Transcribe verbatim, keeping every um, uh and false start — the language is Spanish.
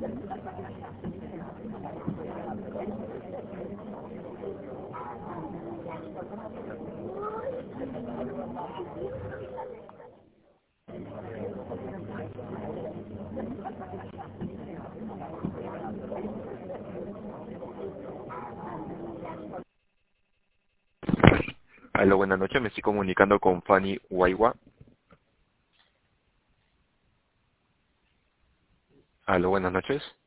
Aló, buenas noches, me estoy comunicando con Fanny Guaywa. Aló, buenas noches.